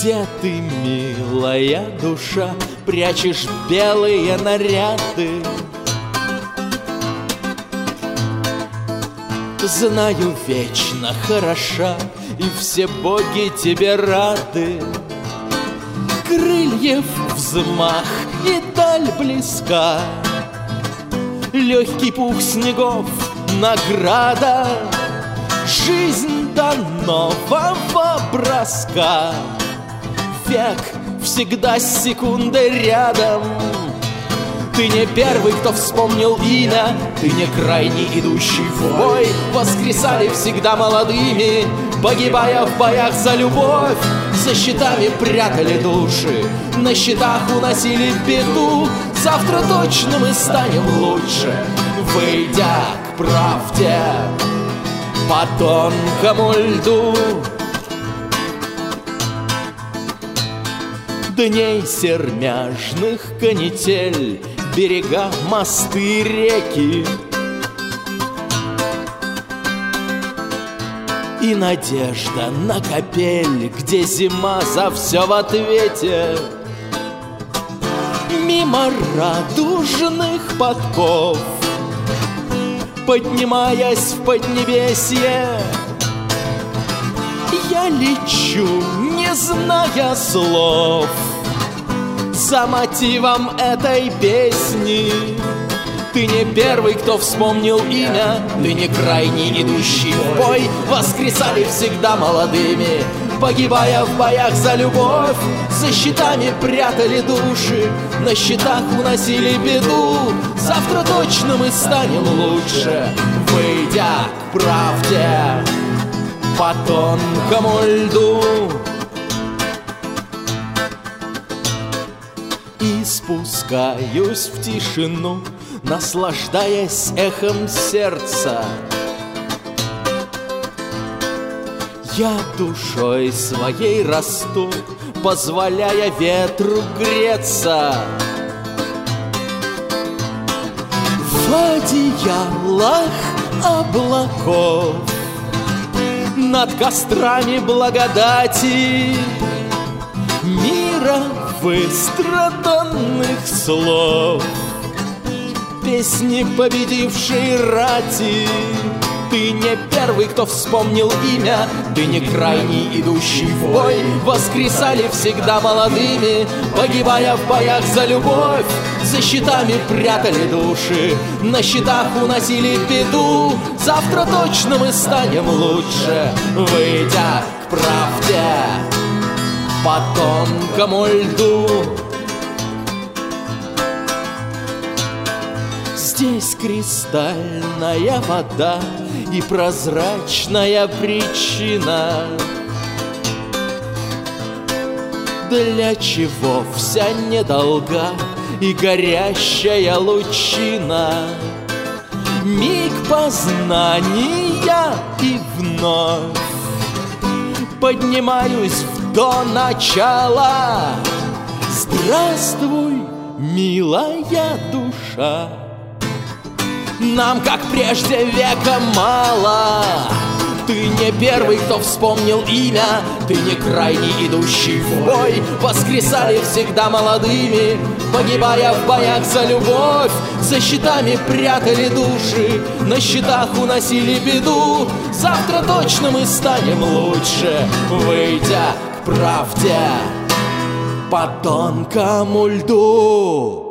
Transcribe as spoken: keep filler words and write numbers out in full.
Где ты, милая душа, прячешь белые наряды? Знаю, вечно хороша, и все боги тебе рады. Крыльев взмах, и даль близка, легкий пух снегов — награда. Жизнь до нового броска, век всегда с секундой рядом. Ты не первый, кто вспомнил имя, ты не крайний, идущий в бой. Воскресали всегда молодыми, погибая в боях за любовь. За щитами прятали души, на щитах уносили беду. Завтра точно мы станем лучше, выйдя к правде по тонкому льду. Дней сермяжных канитель, берега, мосты, реки, и надежда на капель, где зима за все в ответе. Мимо радужных подков, поднимаясь в поднебесье, я лечу, не зная слов, за мотивом этой песни. Ты не первый, кто вспомнил имя, ты не крайний, идущий в бой. Воскресали всегда молодыми, погибая в боях за любовь. За щитами прятали души, на щитах уносили беду. Завтра точно мы станем лучше, выйдя к правде по тонкому льду. И спускаюсь в тишину, наслаждаясь эхом сердца. Я душой своей расту, позволяя ветру греться. В одеялах облаков, над кострами благодати, мира выстраданных слов, песни победившей рати. Ты не первый, кто вспомнил имя, ты не крайний, идущий в бой. Воскресали всегда молодыми, погибая в боях за любовь. За щитами прятали души, на щитах уносили беду. Завтра точно мы станем лучше, выйдя к правде по тонкому льду. Здесь кристальная вода и прозрачная причина, для чего вся недолга и горящая лучина. Миг познания, и вновь поднимаюсь до начала. Здравствуй, милая душа, нам, как прежде, века мало. Ты не первый, кто вспомнил имя, ты не крайний, идущий в бой. Воскресали всегда молодыми, погибая в боях за любовь. За щитами прятали души, на щитах уносили беду. Завтра точно мы станем лучше, выйдя к правде по тонкому льду.